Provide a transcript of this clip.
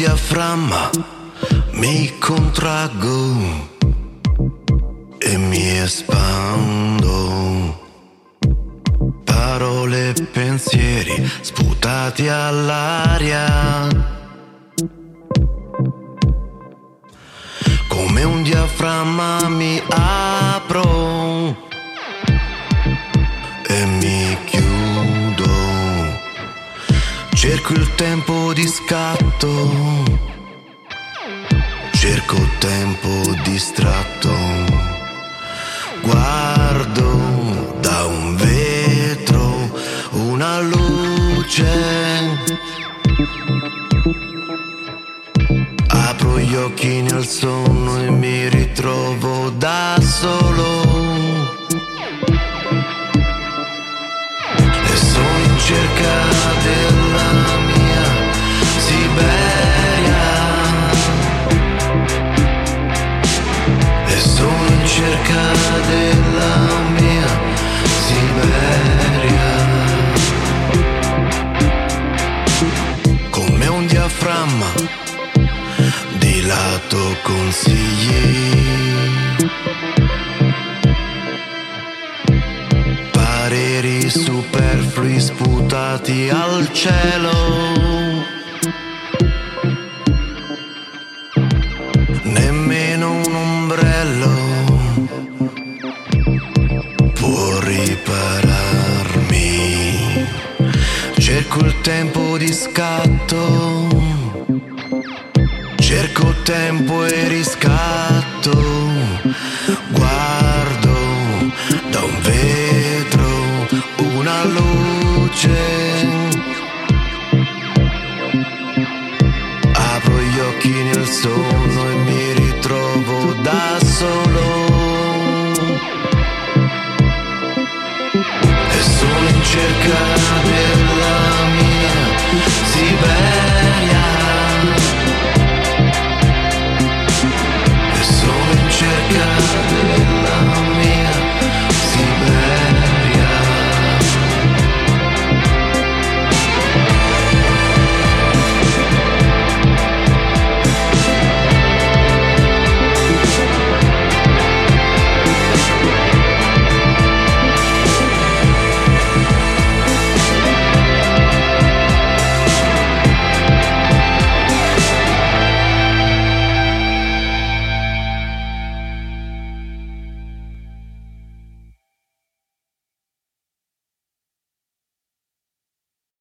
diaframma mi contraggo e mi espando. Parole e pensieri sputati all'aria, come un diaframma mi apro e mi chiudo. Cerco il tempo di scatto, cerco tempo distratto. Guardo da un vetro una luce, apro gli occhi nel sonno e mi ritrovo da solo. E sono in cerca della mia Siberia. E sono in cerca della mia Siberia. Come un diaframma dilato consigli, pareri superflui sputati al cielo. Nemmeno un ombrello può ripararmi. Cerco il tempo di scatto, cerco tempo e riscatto. Guardo da un vetro una luce, apro gli occhi nel sonno e mi ritrovo da solo. E sono in cerca